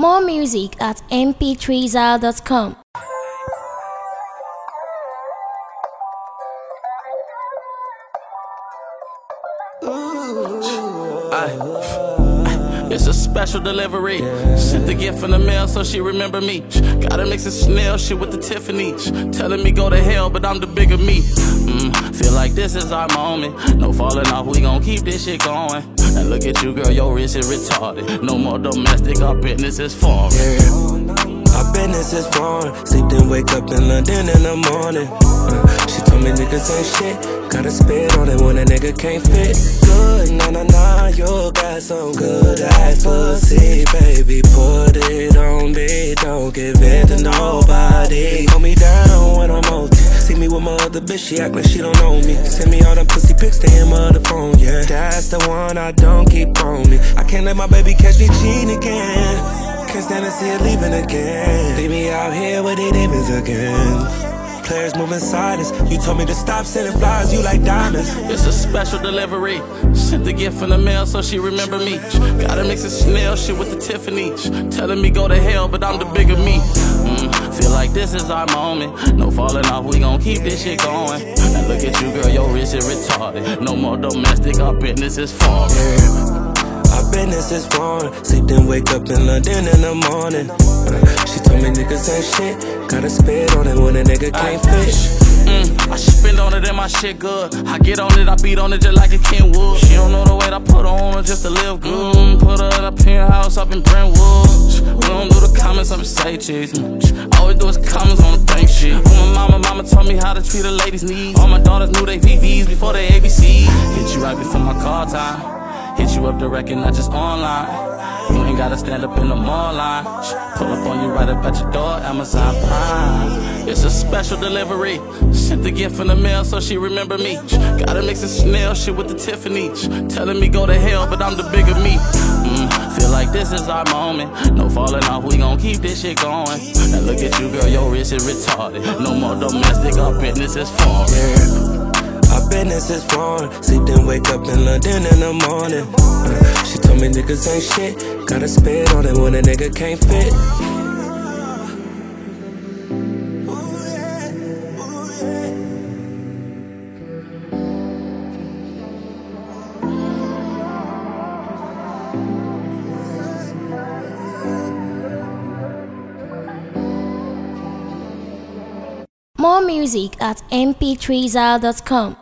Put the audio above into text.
More music at mp3zal.com. It's a special delivery. Sent the gift in the mail so she remember me. Gotta mix a snail shit with the Tiffany. Telling me go to hell, but I'm the bigger me. Feel like this is our moment. No falling off, we gon' keep this shit going. And look at you, girl, your wrist is retarded. No more domestic, our business is foreign. Our business is foreign. Sleep then wake up in London in the morning. She told me niggas ain't shit. Gotta spit on it when a nigga can't fit. Good, nah, you got some good ass pussy, baby. Put it on me, don't give it to nobody. Hold me down when I'm OT. See me with my other bitch, she act like she don't know me. Send me all them pussy pics to him on the phone, yeah. That's the one I don't keep on me. I can't let my baby catch me cheating again. Can't stand to see her leaving again. Leave me out here with the demons again. Players moving silence. You told me to stop sending flowers, you like diamonds. It's a special delivery. Sent the gift in the mail so she remember me. Gotta mix a snail shit with the Tiffany. Telling me go to hell, but I'm the bigger me. Feel like this is our moment. No falling off, we gon' keep this shit going. And look at you, girl, your wrist is retarded. No more domestic, our business is foreign. Our business is foreign. Sleep then wake up in London in the morning. She told me niggas ain't shit. Gotta spit on it when a nigga can't fit. I spend on it and my shit good. I get on it, I beat on it just like a Kenwood. She don't know the weight I put on her just to live good. Put her in a penthouse up in Brentwood. We don't do the comments, I'm say cheese. All we do is comments on the bank shit. Mama told me how to treat a lady's needs. All my daughters knew they VVs before they ABC. Hit you right before my call time. Hit you up direct and not just online. You ain't gotta stand up in the mall line. Pull up on you right up at your door, Amazon Prime. It's a special delivery. Sent the gift in the mail so she remember me. Gotta mix a snail shit with the Tiffany. Telling me go to hell, but I'm the bigger me. Feel like this is our moment. No falling off, we gon' keep this shit going. Now look at you, girl, your wrist is retarded. No more domestic, our business is foreign. Our business is foreign. Sleep then wake up in London in the morning. She told me niggas ain't shit. Gotta spit on it when a nigga can't fit. More music at mp3zal.com.